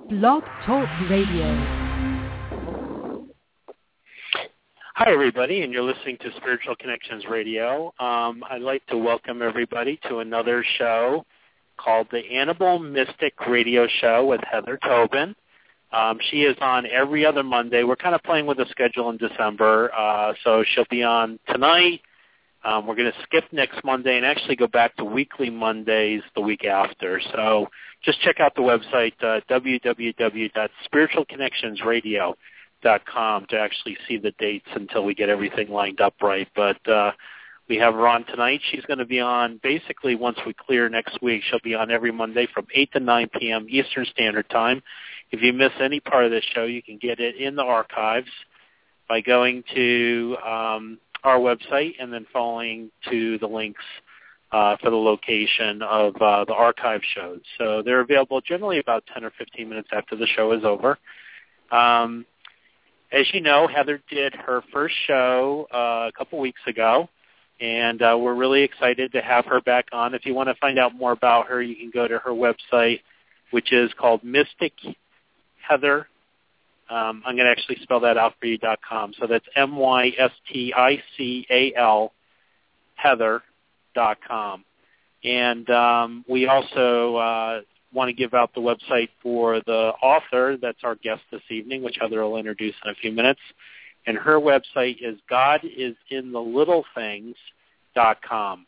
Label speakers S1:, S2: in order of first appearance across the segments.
S1: Blog Talk Radio.
S2: Hi, everybody, and you're listening to Spiritual Connections Radio. I'd like to welcome everybody to another show called the Animal Mystic Radio Show with Heather Tobin. She is on every other Monday. We're kind of playing with the schedule in December, so she'll be on tonight. We're going to skip next Monday and actually go back to weekly Mondays the week after. So just check out the website, www.spiritualconnectionsradio.com, to actually see the dates until we get everything lined up right. But we have her on tonight. She's going to be on basically once we clear next week. She'll be on every Monday from 8 to 9 p.m. Eastern Standard Time. If you miss any part of this show, you can get it in the archives by going to our website and then following to the links for the location of the archive shows. So they're available generally about 10 or 15 minutes after the show is over. As you know, Heather did her first show a couple weeks ago, and we're really excited to have her back on. If you want to find out more about her, you can go to her website, which is called Mystic Heather. I'm going to actually spell that out for you.com. So that's MYSTICAL Heather.com. And we also want to give out the website for the author that's our guest this evening, which Heather will introduce in a few minutes. And her website is GodIsInTheLittleThings.com.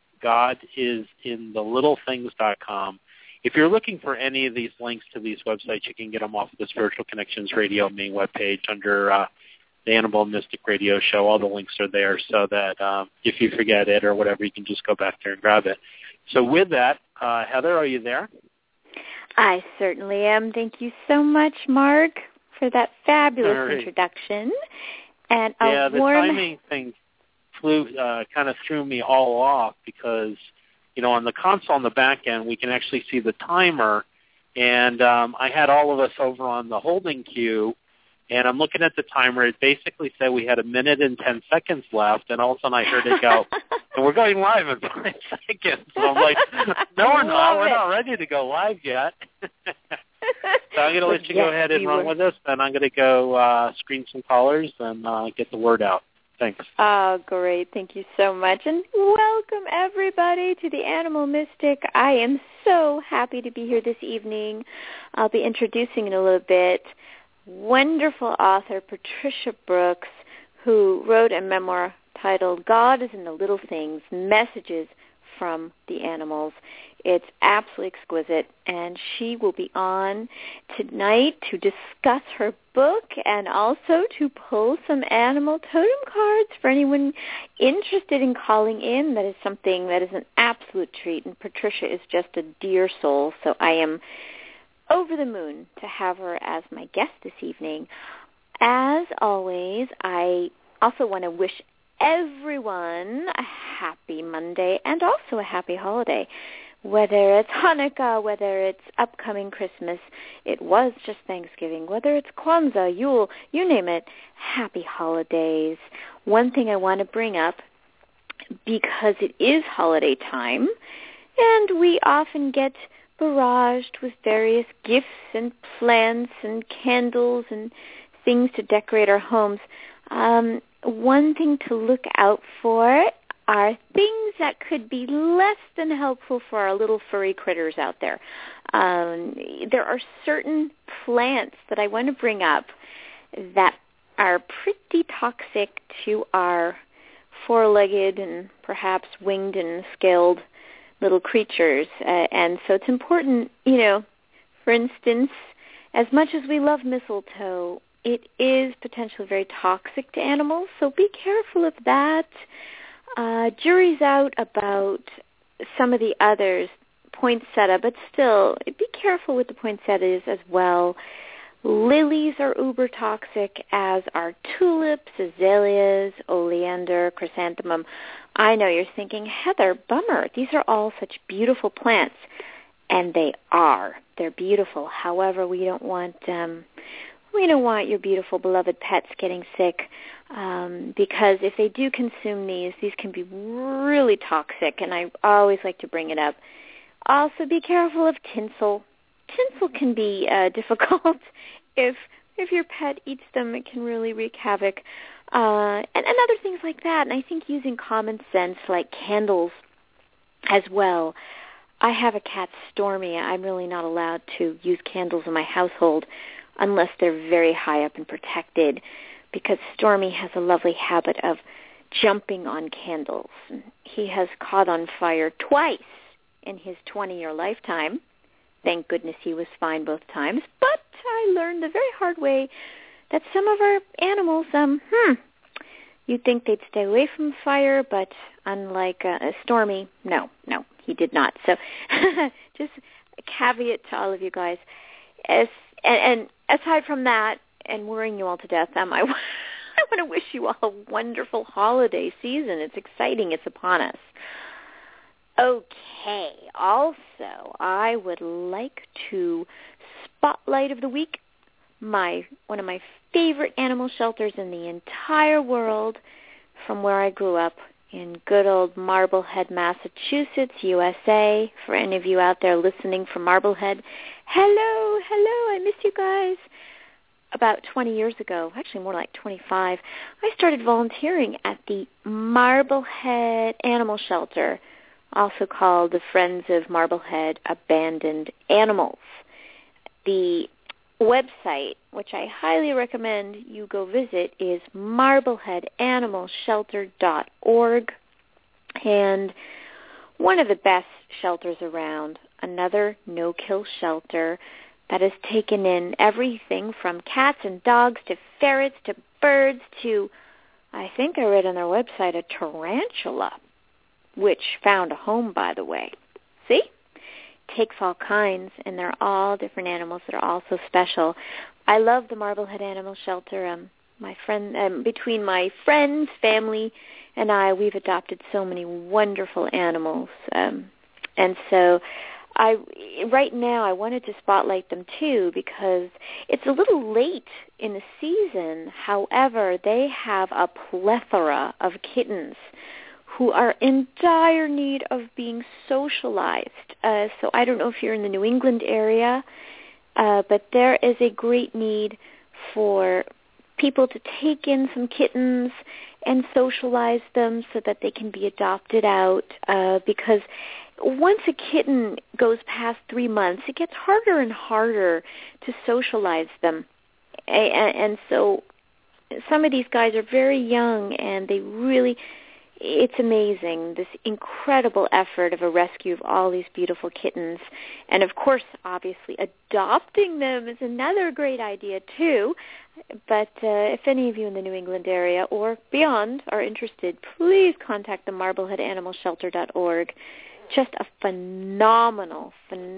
S2: GodIsInTheLittleThings.com. If you're looking for any of these links to these websites, you can get them off of the Spiritual Connections Radio main webpage under the Animal Mystic Radio Show. All the links are there so that if you forget it or whatever, you can just go back there and grab it. So with that, Heather, are you there?
S3: I certainly am. Thank you so much, Mark, for that fabulous introduction. And
S2: the timing thing kind of threw me all off because, you know, on the console on the back end, we can actually see the timer, and I had all of us over on the holding queue, and I'm looking at the timer. It basically said we had 1 minute and 10 seconds left, and all of a sudden I heard it go, and we're going live in 5 seconds. So I'm like, no, we're not. We're not ready to go live yet. So I'm going to let you go ahead and run with this, and I'm going to go screen some callers and get the word out. Thanks.
S3: Oh, great. Thank you so much. And welcome, everybody, to the Animal Mystic. I am so happy to be here this evening. I'll be introducing in a little bit wonderful author Patricia Brooks, who wrote a memoir titled God is in the Little Things, Messages from the Animals. It's absolutely exquisite, and she will be on tonight to discuss her book and also to pull some animal totem cards for anyone interested in calling in. That is something that is an absolute treat, and Patricia is just a dear soul, so I am over the moon to have her as my guest this evening. As always, I also want to wish everyone a happy Monday and also a happy holiday. Whether it's Hanukkah, whether it's upcoming Christmas, it was just Thanksgiving, whether it's Kwanzaa, Yule, you name it, happy holidays. One thing I want to bring up, because it is holiday time, and we often get barraged with various gifts and plants and candles and things to decorate our homes, one thing to look out for are things that could be less than helpful for our little furry critters out there. There are certain plants that I want to bring up that are pretty toxic to our four-legged and perhaps winged and scaled little creatures. And so it's important, you know, for instance, as much as we love mistletoe, it is potentially very toxic to animals, so be careful of that. Jury's out about some of the others, poinsettia, but still, be careful with the poinsettias as well. Lilies are uber toxic, as are tulips, azaleas, oleander, chrysanthemum. I know you're thinking, Heather, bummer. These are all such beautiful plants, and they are. They're beautiful. However, we don't want your beautiful beloved pets getting sick, because if they do consume these can be really toxic, and I always like to bring it up. Also, be careful of tinsel. tinsel can be difficult. If your pet eats them, it can really wreak havoc. And other things like that. And I think using common sense, like candles as well. I have a cat, Stormy. I'm really not allowed to use candles in my household unless they're very high up and protected, because Stormy has a lovely habit of jumping on candles. He has caught on fire twice in his 20-year lifetime. Thank goodness he was fine both times. But I learned the very hard way that some of our animals, you'd think they'd stay away from fire, but unlike Stormy, no, he did not. So just a caveat to all of you guys. And aside from that, and worrying you all to death, I want to wish you all a wonderful holiday season. It's exciting. It's upon us. Okay. Also, I would like to spotlight of the week one of my favorite animal shelters in the entire world, from where I grew up in good old Marblehead, Massachusetts, USA. For any of you out there listening from Marblehead, hello, I miss you guys. About 20 years ago, actually more like 25, I started volunteering at the Marblehead Animal Shelter, also called the Friends of Marblehead Abandoned Animals. The website, which I highly recommend you go visit, is marbleheadanimalshelter.org, and one of the best shelters around, another no-kill shelter that has taken in everything from cats and dogs to ferrets to birds to, I think I read on their website, a tarantula, which found a home, by the way. See? Takes all kinds, and they're all different animals that are all so special. I love the Marblehead Animal Shelter. Between my friends, family, and I, we've adopted so many wonderful animals. And so right now I wanted to spotlight them too, because it's a little late in the season. However, they have a plethora of kittens who are in dire need of being socialized. So I don't know if you're in the New England area, but there is a great need for people to take in some kittens and socialize them so that they can be adopted out, because once a kitten goes past 3 months, it gets harder and harder to socialize them. And so some of these guys are very young, and it's amazing, this incredible effort of a rescue of all these beautiful kittens. And of course, obviously, adopting them is another great idea too. But if any of you in the New England area or beyond are interested, please contact the marbleheadanimalshelter.org. Just a phenomenal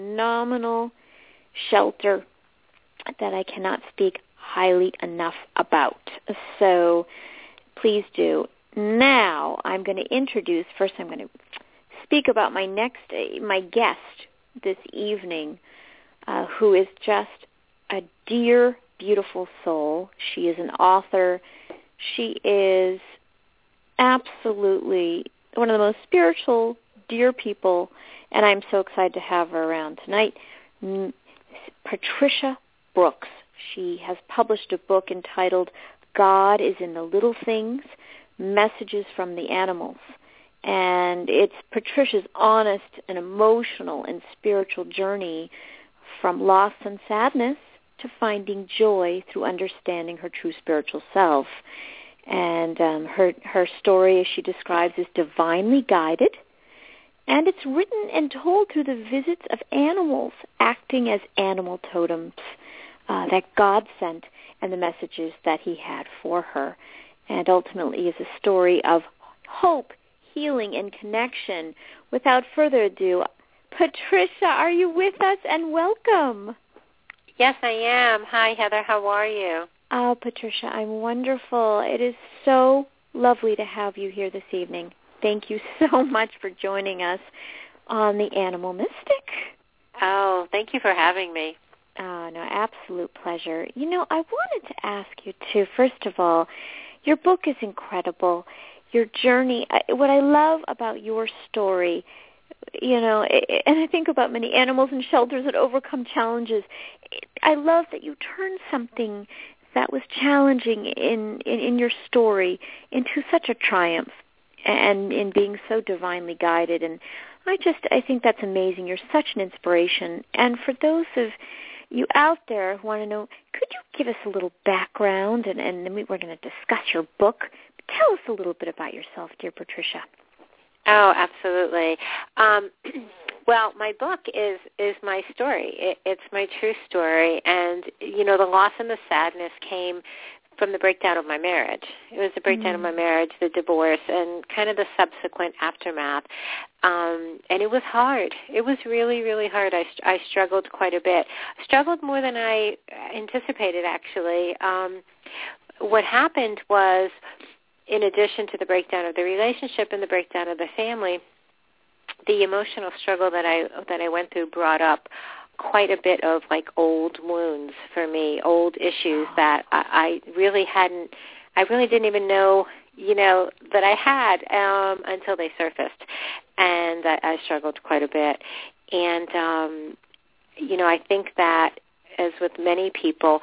S3: shelter that I cannot speak highly enough about. So please do. Now I'm going to introduce, first I'm going to speak about my guest this evening, who is just a dear, beautiful soul. She is an author. She is absolutely one of the most spiritual, dear people, and I'm so excited to have her around tonight. Patricia Brooks. She has published a book entitled God is in the Little Things, Messages from the Animals. And it's Patricia's honest and emotional and spiritual journey from loss and sadness to finding joy through understanding her true spiritual self. And her story, as she describes, is divinely guided, and it's written and told through the visits of animals acting as animal totems that God sent, and the messages that he had for her. And ultimately is a story of hope, healing, and connection. Without further ado, Patricia, are you with us? And welcome.
S4: Yes, I am. Hi, Heather. How are you?
S3: Oh, Patricia, I'm wonderful. It is so lovely to have you here this evening. Thank you so much for joining us on The Animal Mystic.
S4: Oh, thank you for having me.
S3: Oh, no, absolute pleasure. You know, I wanted to ask you, too, first of all, your book is incredible. Your journey, what I love about your story, and I think about many animals in shelters that overcome challenges. I love that you turned something that was challenging in your story into such a triumph, and in being so divinely guided. And I think that's amazing. You're such an inspiration. And for those of you out there who want to know, could you give us a little background, and then we're going to discuss your book. Tell us a little bit about yourself, dear Patricia.
S4: Oh, absolutely. Well, my book is my story. It's my true story. And, the loss and the sadness came from the breakdown of my marriage. It was the breakdown of my marriage, the divorce, and kind of the subsequent aftermath. And it was hard. It was really, really hard. I struggled quite a bit. I struggled more than I anticipated, actually. What happened was, in addition to the breakdown of the relationship and the breakdown of the family, the emotional struggle that I went through brought up quite a bit of old wounds for me, old issues that I really didn't even know, that I had until they surfaced, and I struggled quite a bit. And I think that, as with many people,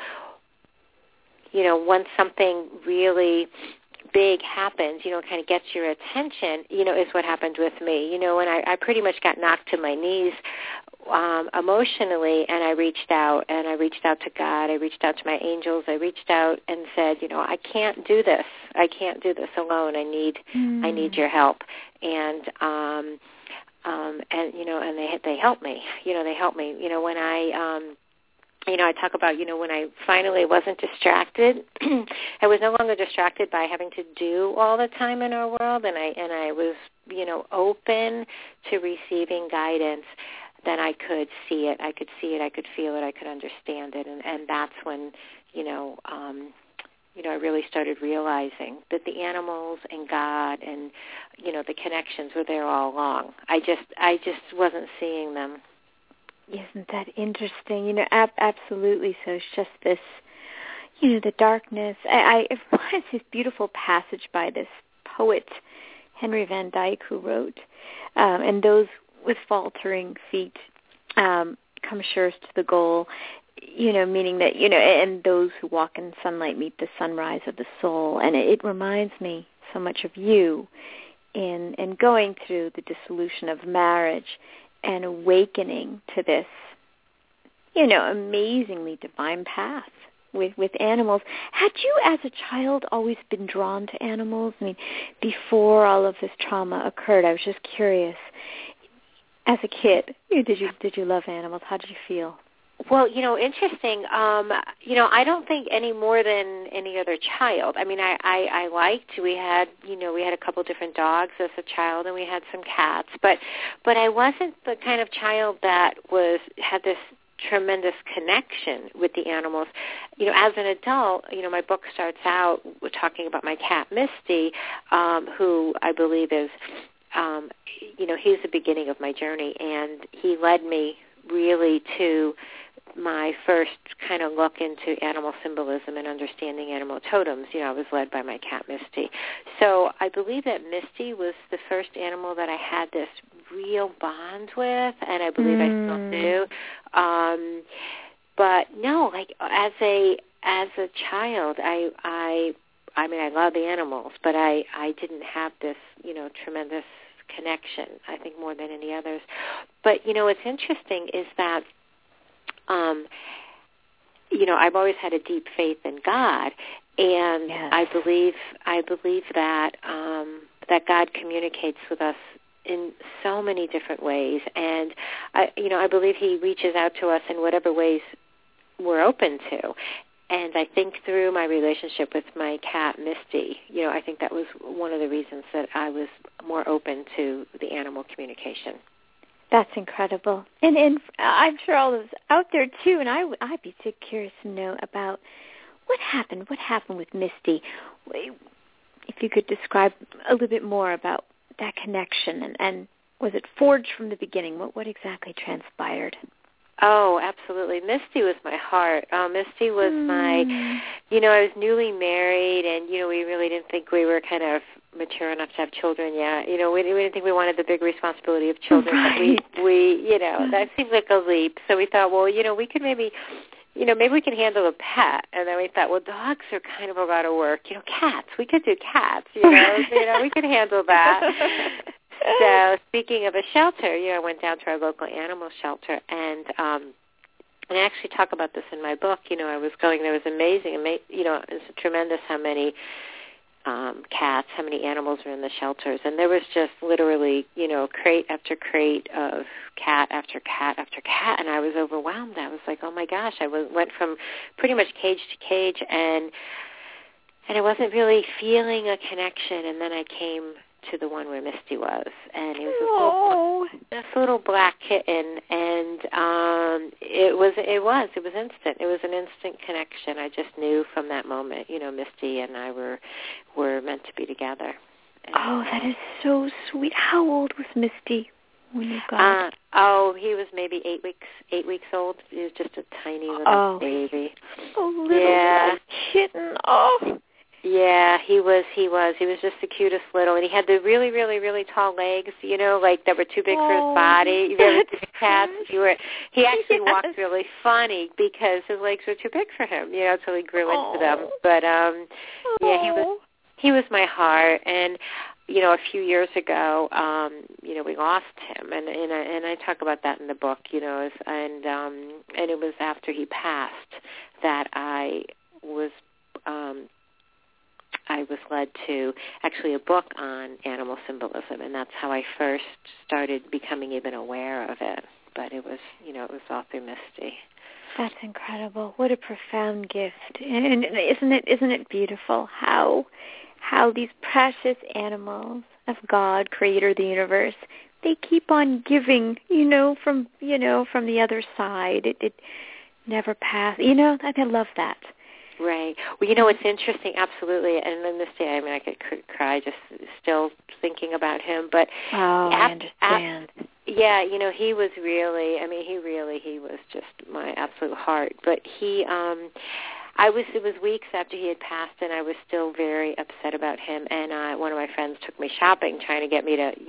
S4: once something really big happens, kind of gets your attention, is what happened with me. And I pretty much got knocked to my knees emotionally, and I reached out to God. I reached out to my angels. I reached out and said, I can't do this. I can't do this alone. I need your help. And they helped me. They helped me. When I talk about, when I finally wasn't distracted, I was no longer distracted by having to do all the time in our world, and I was, open to receiving guidance. Then I could see it, I could feel it, I could understand it, and that's when, I really started realizing that the animals and God and, the connections were there all along. I just wasn't seeing them.
S3: Isn't that interesting? Absolutely. So it's just this, the darkness. It was this beautiful passage by this poet, Henry Van Dyke, who wrote, and those with faltering feet come surest to the goal, meaning that, and those who walk in sunlight meet the sunrise of the soul. And it reminds me so much of you in going through the dissolution of marriage and awakening to this, amazingly divine path with animals. Had you as a child always been drawn to animals? I mean, before all of this trauma occurred, I was just curious. As a kid, did you love animals? How did you feel?
S4: Well, interesting. I don't think any more than any other child. I mean, I liked. We had a couple different dogs as a child, and we had some cats. But I wasn't the kind of child that had this tremendous connection with the animals. As an adult, my book starts out with talking about my cat Misty, who I believe is, he's the beginning of my journey, and he led me really to my first kind of look into animal symbolism and understanding animal totems. I was led by my cat Misty. So I believe that Misty was the first animal that I had this real bond with, and I believe I still do. But no, as a child, I mean, I love the animals, but I didn't have this, tremendous connection, I think, more than any others. But, what's interesting is that, I've always had a deep faith in God, and yes. I believe that that God communicates with us in so many different ways, and I believe He reaches out to us in whatever ways we're open to. And I think through my relationship with my cat, Misty, I think that was one of the reasons that I was more open to the animal communication.
S3: That's incredible. And I'm sure all of us out there, too, and I'd be so curious to know about what happened with Misty. If you could describe a little bit more about that connection, and was it forged from the beginning? What exactly transpired?
S4: Oh, absolutely. Misty was my heart. Misty was I was newly married, and, we really didn't think we were kind of mature enough to have children yet. We didn't think we wanted the big responsibility of children.
S3: Right.
S4: But we that seemed like a leap. So we thought, well, we could maybe we can handle a pet. And then we thought, well, dogs are kind of a lot of work. Cats, we could do cats. We could handle that. So speaking of a shelter, I went down to our local animal shelter, and I actually talk about this in my book. I was going, there was amazing, it's tremendous how many cats, how many animals are in the shelters. And there was just literally, crate after crate of cat after cat after cat, and I was overwhelmed. I was like, oh my gosh, I went from pretty much cage to cage, and I wasn't really feeling a connection. And then I came to the one where Misty was, and he was this little black kitten, and it was instant. It was an instant connection. I just knew from that moment, Misty and I were meant to be together.
S3: And, that is so sweet. How old was Misty when you got?
S4: He was maybe 8 weeks old. He was just a tiny little baby.
S3: Little kitten.
S4: Yeah, he was just the cutest little, and he had the really, really, really tall legs, like that were too big for his body. You know, the cats. He actually walked really funny because his legs were too big for him, until he grew into them. But he was my heart, and a few years ago, we lost him, and I talk about that in the book, and it was after he passed that I was led to actually a book on animal symbolism, and that's how I first started becoming even aware of it. But it was, it was all through Misty.
S3: That's incredible. What a profound gift. And isn't it beautiful how these precious animals of God, creator of the universe, they keep on giving, from the other side. It never passes. I love that.
S4: Right. Well, it's interesting, absolutely. And then this day, I could cry just still thinking about him. But
S3: I understand.
S4: He was really, he was just my absolute heart. But it was weeks after he had passed, and I was still very upset about him. And one of my friends took me shopping, trying to get me to,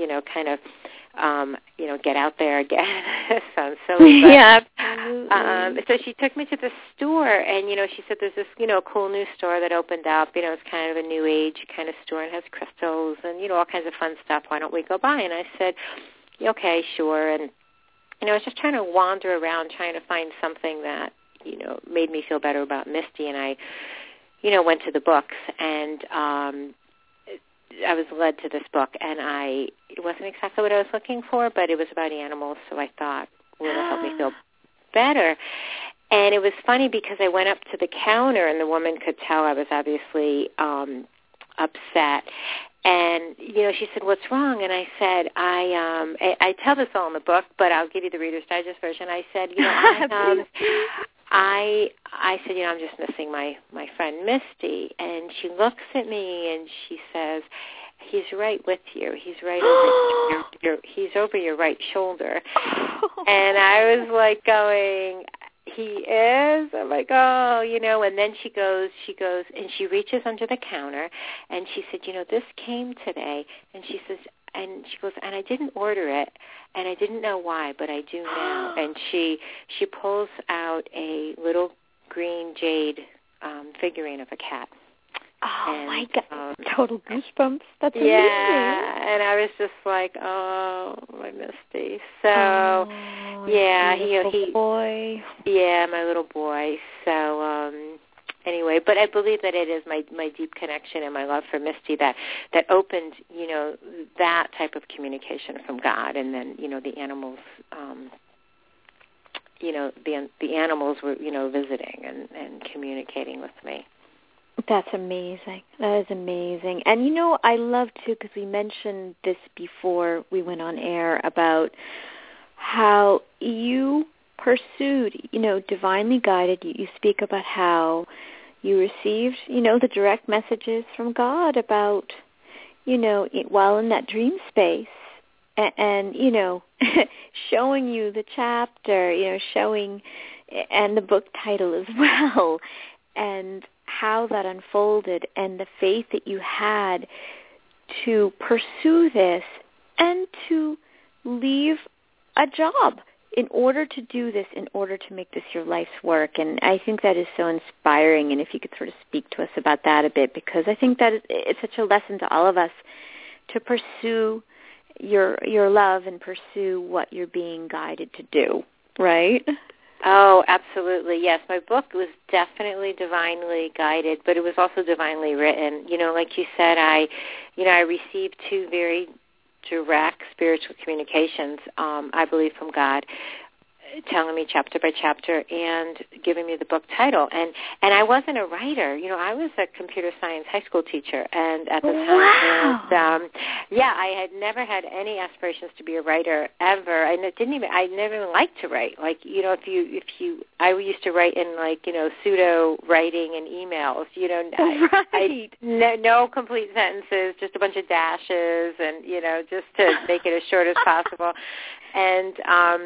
S4: get out there again. It sounds silly. But,
S3: yeah, absolutely.
S4: So she took me to the store, and, she said there's this, cool new store that opened up. It's kind of a new age kind of store and has crystals and, all kinds of fun stuff. Why don't we go by? And I said, okay, sure. And, I was just trying to wander around trying to find something that, made me feel better about Misty. And I, went to the books, and I was led to this book, and it wasn't exactly what I was looking for, but it was about animals, so I thought, well, it'll help me feel better. And it was funny because I went up to the counter, and the woman could tell I was obviously upset. And, she said, what's wrong? And I said, I tell this all in the book, but I'll give you the Reader's Digest version. I said, I said, I'm just missing my friend Misty. And she looks at me and she says, he's right with you. He's right over he's over your right shoulder. And I was like going, he is? I'm like, and then she goes, and she reaches under the counter, and she said, this came today, and she says, and she goes, and I didn't order it, and I didn't know why, but I do now. And she pulls out a little green jade figurine of a cat.
S3: Oh, my God. Total goosebumps. That's amazing.
S4: Yeah, and I was just like, oh, my Misty. So, he boy. Yeah, my little boy. So, anyway, but I believe that it is my deep connection and my love for Misty that opened, that type of communication from God, and then, the animals, the animals were, visiting and communicating with me.
S3: That's amazing. That is amazing. And, I love, too, because we mentioned this before we went on air about how you pursued, divinely guided. You speak about how you received, the direct messages from God about, while in that dream space and showing you the chapter, showing, and the book title as well. And how that unfolded and the faith that you had to pursue this and to leave a job in order to do this, in order to make this your life's work. And I think that is so inspiring. And if you could sort of speak to us about that a bit, because I think that it's such a lesson to all of us to pursue your love and pursue what you're being guided to do, right?
S4: Oh, absolutely. Yes, my book was definitely divinely guided, but it was also divinely written. You know, like you said, I received 2 very direct spiritual communications, I believe, from God, telling me chapter by chapter and giving me the book title. And I wasn't a writer. You know, I was a computer science high school teacher, and at the time, and, I had never had any aspirations to be a writer ever. I never even liked to write. Like, you know, I used to write in, like, you know, pseudo writing and emails. You know, no complete sentences, just a bunch of dashes, and, you know, just to make it as short as possible. And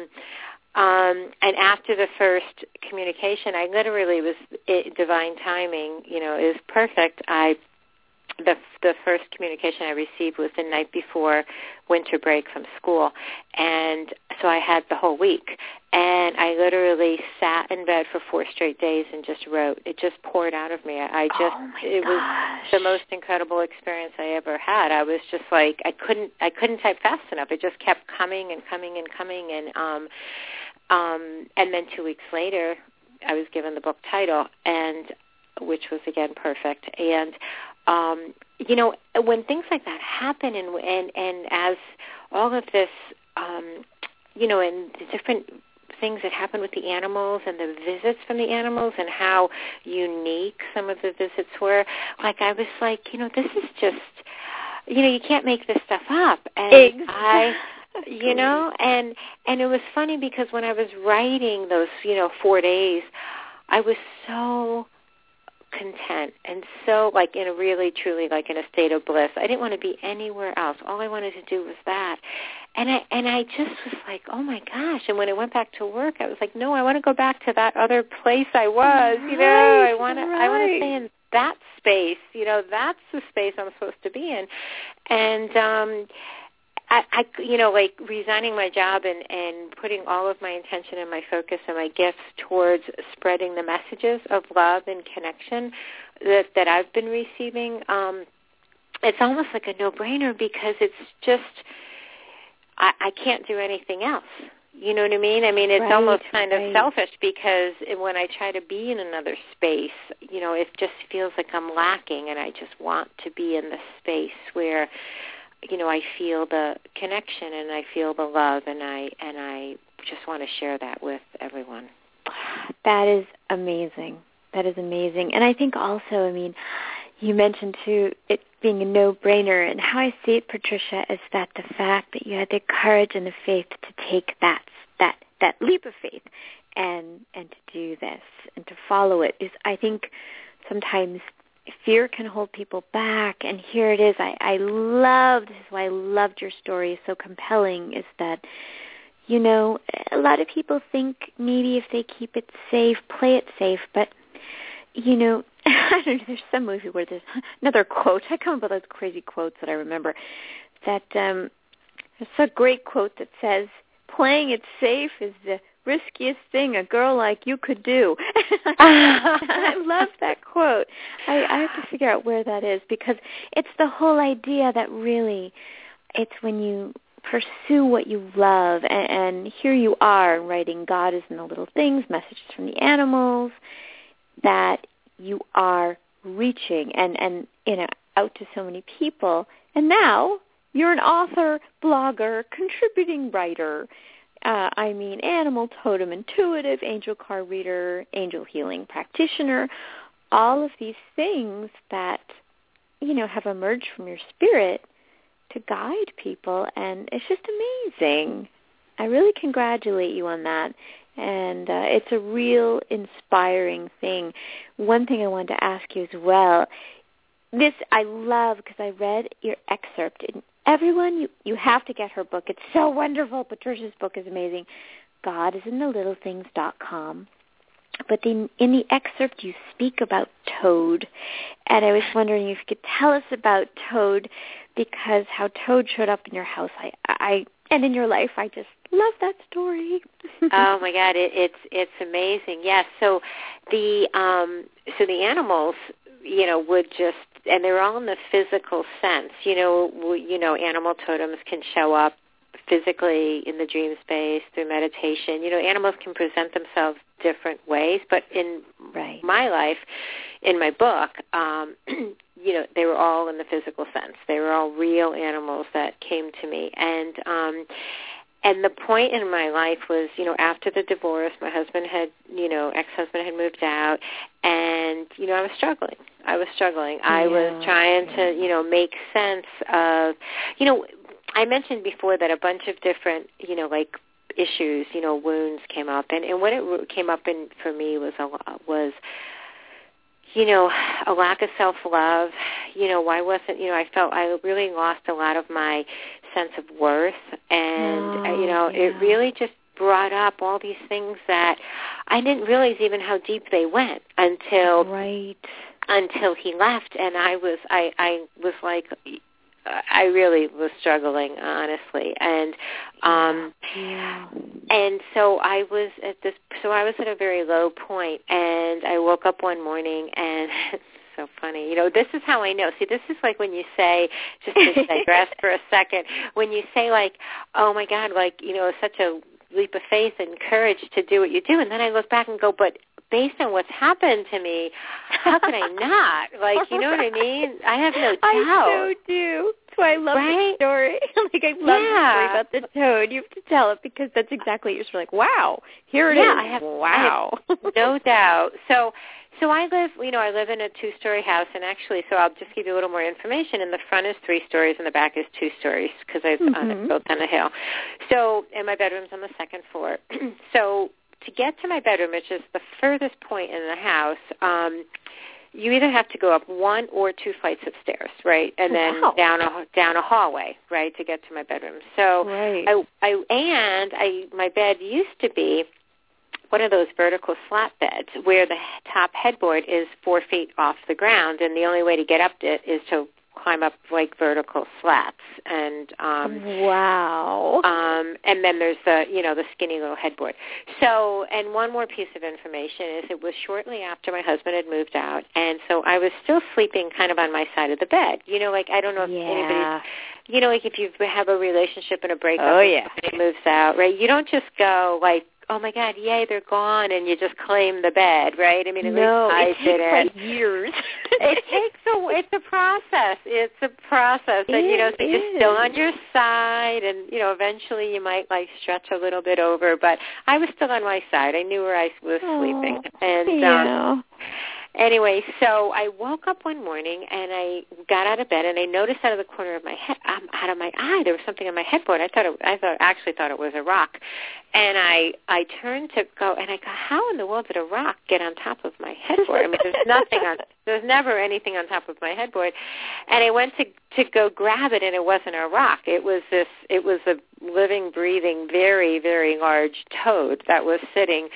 S4: after the first communication, I literally was divine timing. You know, is perfect. The first communication I received was the night before winter break from school, and so I had the whole week. And I literally sat in bed for 4 straight days and just wrote. It just poured out of me. It was the most incredible experience I ever had. I was just like, I couldn't type fast enough. It just kept coming and coming and coming, and then 2 weeks later, I was given the book title, and which was again perfect. And you know, when things like that happen, and as all of this, you know, and the different things that happen with the animals and the visits from the animals and how unique some of the visits were, like I was like, you know, this is just, you know, you can't make this stuff up. And you know, and it was funny because when I was writing those, you know, 4 days, I was so content and so, like, in a really, truly, like, in a state of bliss. I didn't want to be anywhere else. All I wanted to do was that. And I just was like, oh my gosh. And when I went back to work, I was like, no, I want to go back to that other place I was. You know, I want to stay in that space. You know, that's the space I'm supposed to be in. And I you know, like resigning my job and putting all of my intention and my focus and my gifts towards spreading the messages of love and connection that I've been receiving, it's almost like a no-brainer because it's just, I can't do anything else. You know what I mean? I mean, it's almost kind of selfish because when I try to be in another space, you know, it just feels like I'm lacking, and I just want to be in the space where, you know, I feel the connection and I feel the love, and I just want to share that with everyone.
S3: That is amazing. That is amazing. And I think also, I mean, you mentioned too it being a no-brainer, and how I see it, Patricia, is that the fact that you had the courage and the faith to take that leap of faith and to do this and to follow it is, I think, sometimes fear can hold people back. And here it is. This is why I loved your story. It's so compelling, is that, you know, a lot of people think maybe if they keep it safe, play it safe, but, you know, I don't know, there's some movie where there's another quote. I come up with those crazy quotes that I remember. That there's a great quote that says, playing it safe is the riskiest thing a girl like you could do. I love that quote. I have to figure out where that is, because it's the whole idea that really it's when you pursue what you love, and here you are writing God is in the Little Things, messages from the animals, that you are reaching and you know, out to so many people. And now you're an author, blogger, contributing writer, animal totem intuitive, angel card reader, angel healing practitioner, all of these things that, you know, have emerged from your spirit to guide people. And it's just amazing. I really congratulate you on that. And it's a real inspiring thing. One thing I wanted to ask you as well, this I love because I read your excerpt. And everyone, you have to get her book. It's so wonderful. Patricia's book is amazing. GodIsInTheLittleThings.com. But in the excerpt, you speak about Toad, and I was wondering if you could tell us about Toad, because how Toad showed up in your house, and in your life, I just love that story.
S4: Oh my God, it's amazing. Yes, so the animals, would just, and they're all in the physical sense. Animal totems can show up physically in the dream space through meditation. Animals can present themselves different ways, but in my life, in my book, they were all in the physical sense. They were all real animals that came to me. And the point in my life was, after the divorce, my husband had, ex-husband had moved out, and, I was struggling.
S3: Yeah.
S4: I was trying to, make sense of, I mentioned before that a bunch of different, issues, wounds came up, and what it came up in for me was a lack of self-love. Why wasn't, I felt I really lost a lot of my sense of worth, and, it really just brought up all these things that I didn't realize even how deep they went until he left, and I was like, I really was struggling, honestly, and and so I was at a very low point, and I woke up one morning, and it's so funny, this is how I know. See, this is like when you say, just to digress for a second, when you say like, oh my God, like, such a leap of faith and courage to do what you do, and then I look back and go, but based on what's happened to me, how could I not? Like, you know what I mean? I have no doubt.
S3: I so do. That's why I love the story. Like, I love the story about the toad. You have to tell it, because that's exactly what you're like, wow, here it is.
S4: I have no doubt. So I live in a 2-story house, and actually, so I'll just give you a little more information. In the front is 3 stories, and the back is 2 stories, because I built on a hill. So, and my bedroom's on the 2nd floor. So to get to my bedroom, which is the furthest point in the house, you either have to go up 1 or 2 flights of stairs, right, and then down a hallway, right, to get to my bedroom. So my bed used to be one of those vertical slat beds where the top headboard is 4 feet off the ground, and the only way to get up it is to climb up like vertical slats. And and then there's the skinny little headboard. So, and one more piece of information is it was shortly after my husband had moved out, and so I was still sleeping kind of on my side of the bed. Like, I don't know if anybody's, like if you have a relationship and a breakup and somebody moves out, right? You don't just go like, oh my God, yay, they're gone, and you just claim the bed, right? I mean,
S3: it takes like years.
S4: It's a process. It's a process, and so you're still on your side, and eventually you might like stretch a little bit over, but I was still on my side. I knew where I was sleeping, and anyway, so I woke up one morning, and I got out of bed, and I noticed out of the corner of my head, out of my eye, there was something on my headboard. I actually thought it was a rock, and I turned to go, and I go, how in the world did a rock get on top of my headboard? I mean, there's never anything on top of my headboard, and I went to go grab it, and it wasn't a rock. It was a living, breathing, very, very large toad that was sitting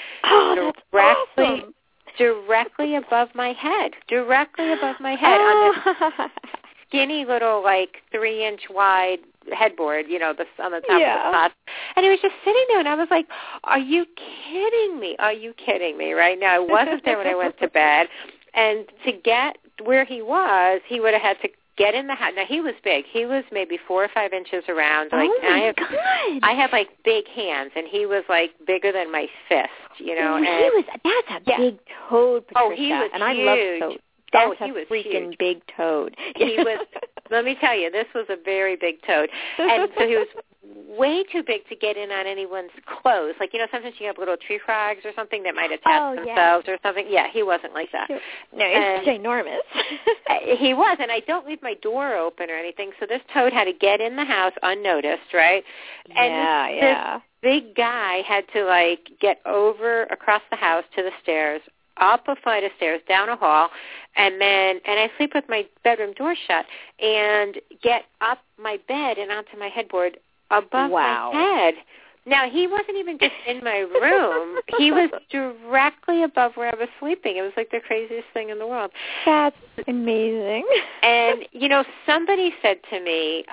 S4: directly above my head, on this skinny little, like 3-inch wide headboard, on the top of the pot. And it was just sitting there, and I was like, are you kidding me? Right now, I wasn't there when I went to bed. And to get where he was, he would have had to get in the house. Now, he was big. He was maybe 4 or 5 inches around. Like, I have like big hands, and he was like bigger than my fist,
S3: That's a big toad, Patricia.
S4: Oh, he was
S3: and
S4: huge.
S3: I love toad. That's a freaking
S4: huge.
S3: Big toad.
S4: He was. Let me tell you, this was a very big toad, and so he was way too big to get in on anyone's clothes. Like, sometimes you have little tree frogs or something that might attach themselves or something. Yeah, he wasn't like that.
S3: No, it's ginormous.
S4: He was, and I don't leave my door open or anything, so this toad had to get in the house unnoticed, right? And this big guy had to, like, get across the house to the stairs, up a flight of stairs, down a hall, and I sleep with my bedroom door shut, and get up my bed and onto my headboard above my head Now, he wasn't even just in my room. He was directly above where I was sleeping. It was like the craziest thing in the world.
S3: That's amazing.
S4: And, somebody said to me,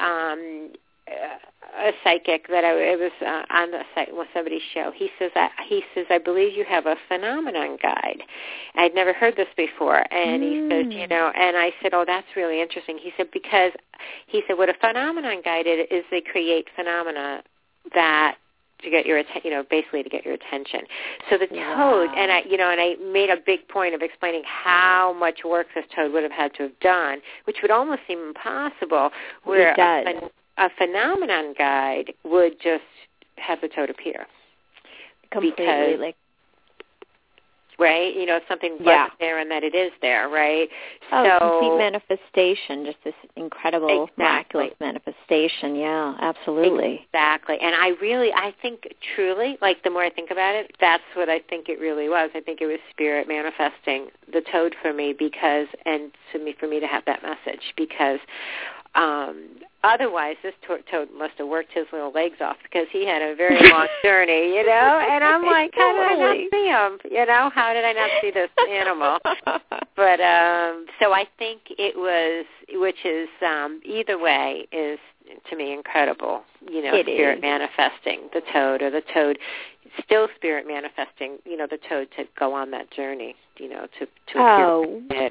S4: a psychic that it was on somebody's show. He says, I believe you have a phenomenon guide. I'd never heard this before. And he says, and I said, oh, that's really interesting. He said, because what a phenomenon guide is they create phenomena that to get your basically to get your attention. So the toad, and I made a big point of explaining how much work this toad would have had to have done, which would almost seem impossible, where a phenomenon guide would just have the toad appear.
S3: Completely.
S4: Right? Something wasn't there and that it is there, right?
S3: Complete manifestation, just this incredible, miraculous manifestation. Yeah, absolutely.
S4: Exactly. And I think truly, the more I think about it, that's what I think it really was. I think it was spirit manifesting the toad for me for me to have that message, because otherwise, this toad must have worked his little legs off, because he had a very long journey, and I'm like, how did I not see him? How did I not see this animal? But so I think it was, which is either way is to me incredible. Spirit manifesting the toad, or the toad still spirit manifesting, the toad to go on that journey, to appear.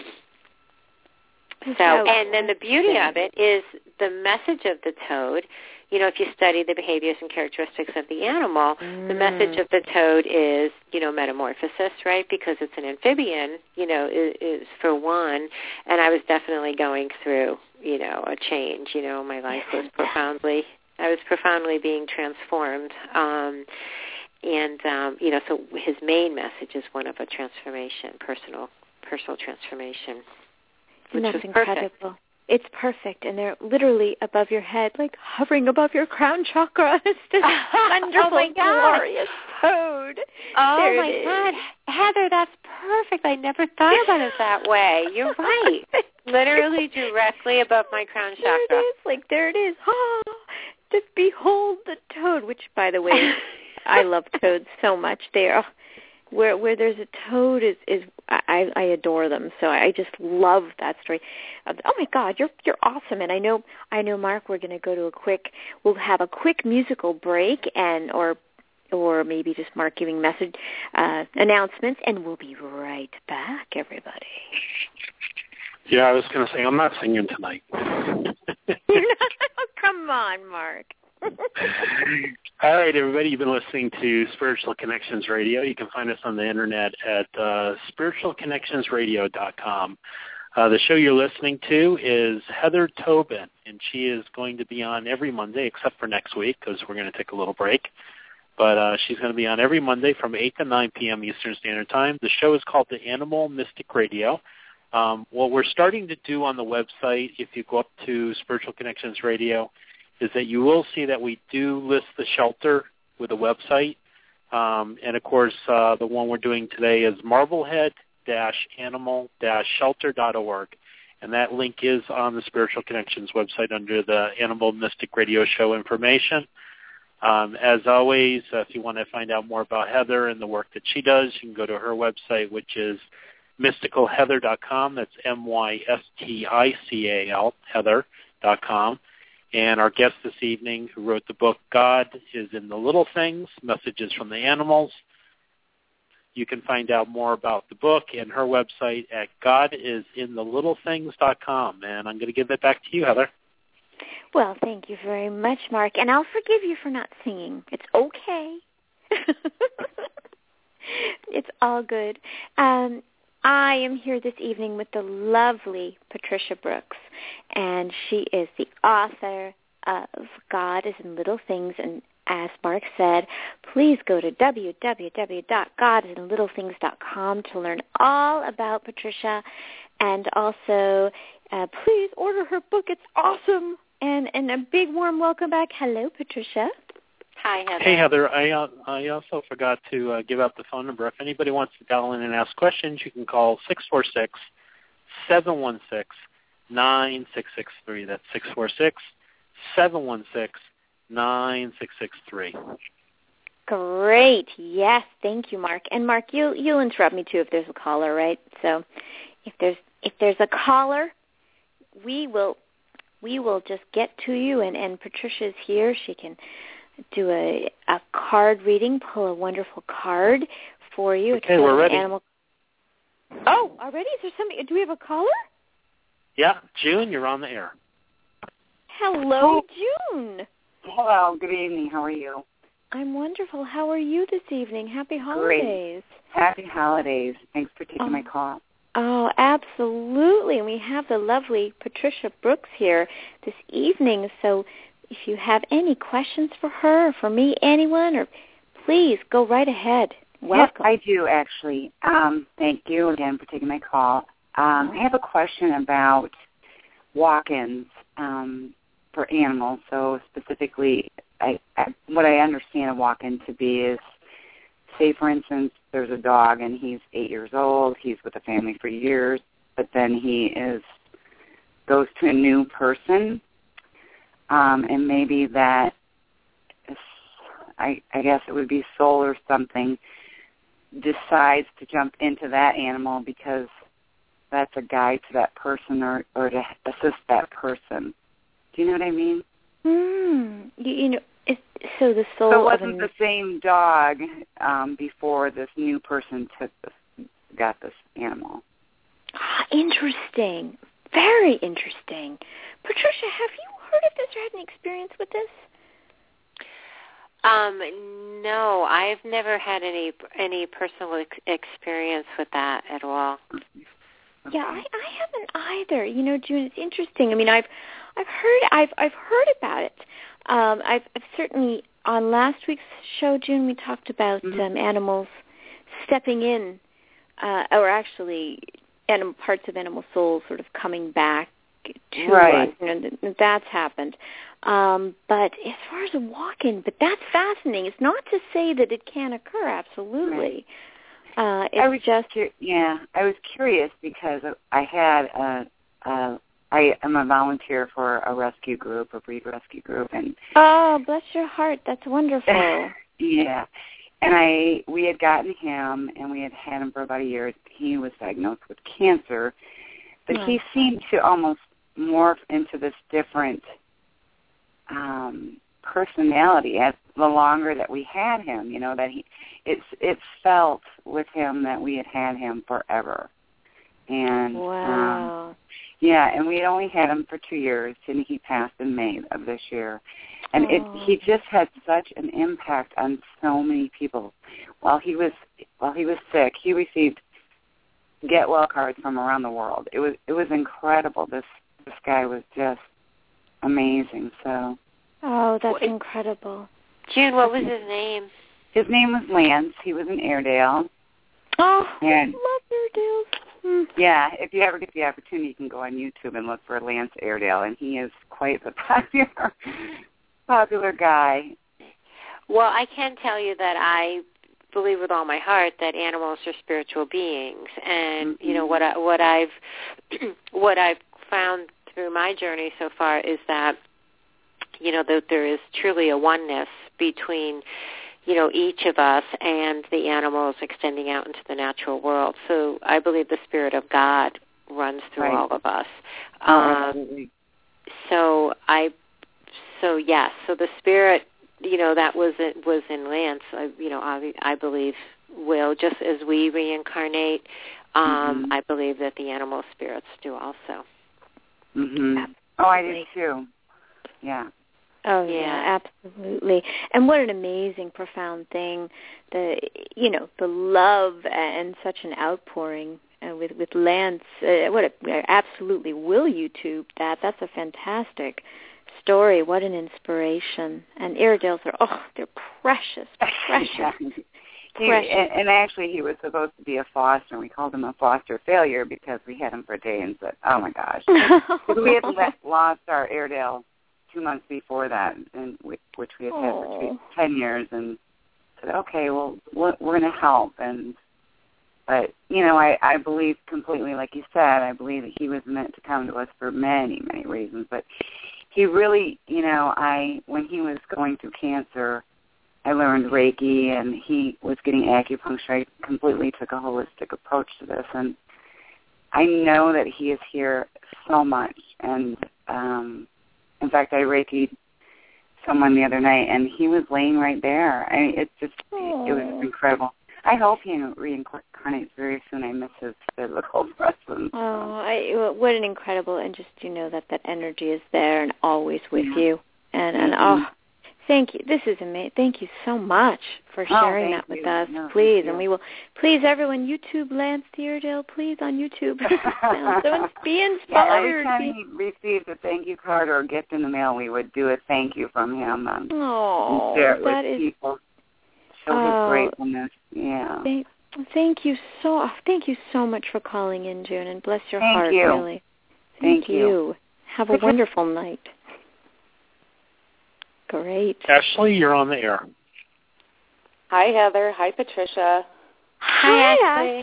S4: So, and then the beauty of it is the message of the toad. If you study the behaviors and characteristics of the animal, the message of the toad is, metamorphosis, right? Because it's an amphibian, is for one. And I was definitely going through, a change. My life was I was profoundly being transformed. So his main message is one of a transformation, personal transformation.
S3: And that's incredible. It's perfect, and they're literally above your head, hovering above your crown chakra. It's this wonderful, glorious toad.
S4: Oh, my God. Heather, that's perfect. I never thought about it that way. You're right. Literally directly above my crown chakra.
S3: There it is. Just behold the toad, which, by the way, I love toads so much. They are... Where there's a toad I adore them. So I just love that story. Oh my God, you're awesome. And I know, Mark, we're going to we'll have a quick musical break, or maybe just Mark giving message announcements, and we'll be right back, everybody.
S2: Yeah, I was going to say, I'm not singing tonight.
S3: Come on, Mark.
S2: All right, everybody, you've been listening to Spiritual Connections Radio. You can find us on the internet at spiritualconnectionsradio.com. The show you're listening to is Heather Tobin, and she is going to be on every Monday, except for next week, because we're going to take a little break. But she's going to be on every Monday from 8 to 9 p.m. Eastern Standard Time. The show is called The Animal Mystic Radio. What we're starting to do on the website, if you go up to Spiritual Connections Radio, is that you will see that we do list the shelter with a website. And, of course, the one we're doing today is marblehead-animal-shelter.org. And that link is on the Spiritual Connections website under the Animal Mystic Radio Show information. As always, if you want to find out more about Heather and the work that she does, you can go to her website, which is mysticalheather.com. That's MYSTICAL, Heather.com. And our guest this evening, who wrote the book God is in the Little Things, Messages from the Animals. You can find out more about the book and her website at godisinthelittlethings.com. And I'm going to give it back to you, Heather.
S3: Well, thank you very much, Mark. And I'll forgive you for not singing. It's okay. It's all good. I am here this evening with the lovely Patricia Brooks, and she is the author of God is in Little Things. And as Mark said, please go to www.godisinlittlethings.com to learn all about Patricia, and also please order her book. It's awesome. And a big warm welcome back. Hello, Patricia.
S4: Hi, Heather.
S2: Hey, Heather. I also forgot to give out the phone number. If anybody wants to dial in and ask questions, you can call 646-716-9663. That's 646-716-9663. 9663.
S3: Great. Yes, thank you, Mark. And Mark, you'll interrupt me too if there's a caller, right? So if there's a caller, we will just get to you. And Patricia's here. She can do a card reading, pull a wonderful card for you.
S2: Okay, we're ready.
S3: Oh, already? Is there somebody? Do we have a caller?
S2: Yeah, June, you're on the air.
S3: Hello, June.
S5: Hello, good evening. How are you?
S3: I'm wonderful. How are you this evening? Happy holidays.
S5: Great. Happy holidays. Thanks for taking my call.
S3: Oh, absolutely. And we have the lovely Patricia Brooks here this evening. So if you have any questions for her or for me, anyone, or please go right ahead. Welcome.
S5: Yes, I do, actually. Thank you again for taking my call. I have a question about walk-ins for animals. So specifically, what I understand a walk-in to be is, say, for instance, there's a dog and he's 8 years old. He's with a family for years, but then he goes to a new person, and maybe that is, I guess it would be soul or something, decides to jump into that animal because that's a guide to that person or to assist that person. Do you know what I mean?
S3: So the soul.
S5: So it wasn't the same dog before this new person got this animal.
S3: Interesting. Very interesting. Patricia, have you heard of this or had an experience with this?
S4: No, I've never had any personal experience with that at all.
S3: Yeah, I haven't either. You know, June, it's interesting. I mean, I've heard about it. I've certainly on last week's show, June, we talked about animals stepping in, or actually, parts of animal souls sort of coming back to us. You know, that's happened. But as far as a walk-in, but that's fascinating. It's not to say that it can't occur. Absolutely.
S5: I was curious because I am a volunteer for a rescue group, a breed rescue group, and
S3: bless your heart, that's wonderful.
S5: Yeah, and we had gotten him, and we had had him for about a year. He was diagnosed with cancer, but he seemed to almost morph into this different personality as the longer that we had him. You know, that it felt with him that we had him forever. And
S3: wow.
S5: And we had only had him for 2 years, and he passed in May of this year. And he just had such an impact on so many people. While he was sick, he received get well cards from around the world. It was incredible. This guy was just amazing. So.
S3: Oh, that's incredible.
S4: June, what was his name?
S5: His name was Lance. He was an Airedale.
S3: Oh,
S5: and,
S3: I love Airedales.
S5: Yeah, if you ever get the opportunity, you can go on YouTube and look for Lance Airedale, and he is quite a popular guy.
S4: Well, I can tell you that I believe with all my heart that animals are spiritual beings, and you know what I've found through my journey so far is that that there is truly a oneness between each of us and the animals extending out into the natural world. So I believe the Spirit of God runs through all of us. So the Spirit, that was in Lance, I believe will, just as we reincarnate, I believe that the animal spirits do also.
S5: Oh, I do too. Yeah.
S3: Oh, yeah, absolutely. And what an amazing, profound thing, the love and such an outpouring with Lance. Absolutely will YouTube that. That's a fantastic story. What an inspiration. And Airedales they're precious, precious.
S5: And actually he was supposed to be a foster, and we called him a foster failure because we had him for a day and said, oh, my gosh. We had lost our Airedale 2 months before that, and which we had for 10 years, and said, okay, well, we're going to help. But I believe completely, like you said, I believe that he was meant to come to us for many, many reasons. But he really, when he was going through cancer, I learned Reiki, and he was getting acupuncture. I completely took a holistic approach to this, and I know that he is here so much. And in fact, I Reiki'd someone the other night, and he was laying right there. I mean, it was incredible. I hope he reincarnates very soon. I miss his physical presence.
S3: What an incredible, and just that energy is there and always with you. And thank you. This is amazing. Thank you so much for sharing that with us. No, please, and we will, please, everyone, YouTube Lance Theodale, please, on YouTube. So be inspired.
S5: Yeah, every time he received a thank you card or a gift in the mail, we would do a thank you from him and share it with people. Show his gratefulness. Yeah.
S3: Thank you so much for calling in, June, and bless your heart,
S5: you.
S3: really. Thank you. Have a wonderful night. Great.
S2: Ashley, you're on the air.
S6: Hi, Heather. Hi, Patricia.
S3: Hi,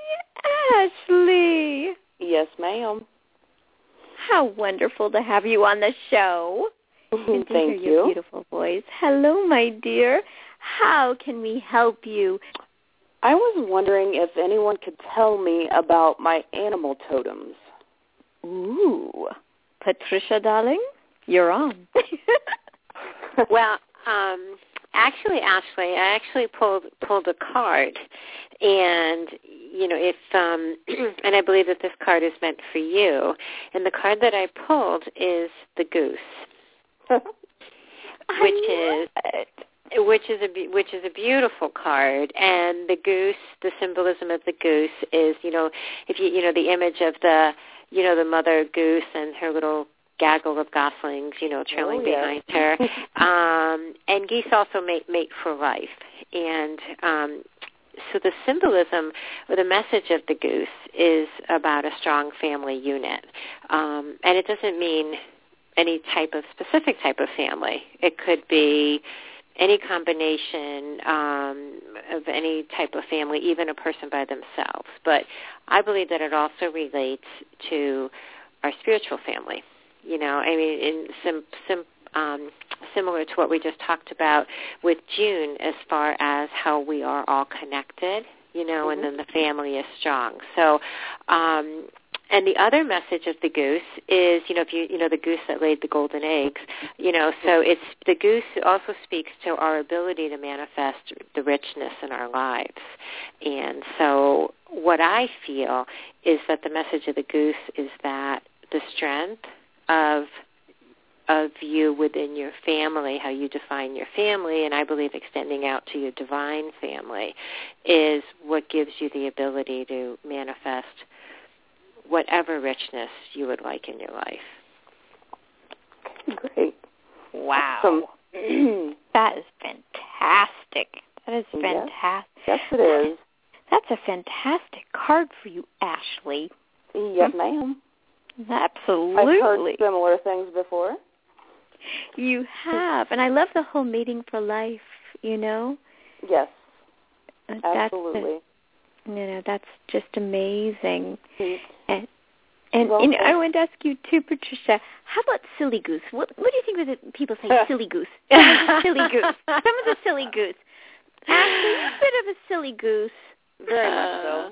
S3: Ashley.
S6: Yes, ma'am.
S3: How wonderful to have you on the show. And to hear your beautiful voice. Hello, my dear. How can we help you?
S6: I was wondering if anyone could tell me about my animal totems.
S3: Ooh. Patricia, darling, you're on.
S4: Well, actually, Ashley, I pulled a card, and if and I believe that this card is meant for you. And the card that I pulled is the goose, which is a beautiful card. And the goose, the symbolism of the goose is, if the image of the mother goose and her little gaggle of goslings, trailing behind her. And geese also mate for life. And so the symbolism or the message of the goose is about a strong family unit. And it doesn't mean any specific type of family. It could be any combination of any type of family, even a person by themselves. But I believe that it also relates to our spiritual family. Similar to what we just talked about with June, as far as how we are all connected, and then the family is strong. So, and the other message of the goose is, the goose that laid the golden eggs, so it's the goose also speaks to our ability to manifest the richness in our lives. And so what I feel is that the message of the goose is that the strength of you within your family, how you define your family, and I believe extending out to your divine family, is what gives you the ability to manifest whatever richness you would like in your life.
S6: Great.
S3: Wow. Awesome. That is fantastic. That is fantastic.
S6: Yes, it is.
S3: That's a fantastic card for you, Ashley.
S6: Yes, ma'am.
S3: Absolutely.
S6: I've heard similar things before.
S3: You have. And I love the whole mating for life,
S6: Yes, absolutely.
S3: That's just amazing.
S6: Mm-hmm.
S3: And I want to ask you too, Patricia, how about silly goose? What do you think when people say silly goose? Silly goose. Someone's a silly goose. Ashley, you're a bit of a silly goose.
S6: Very much so.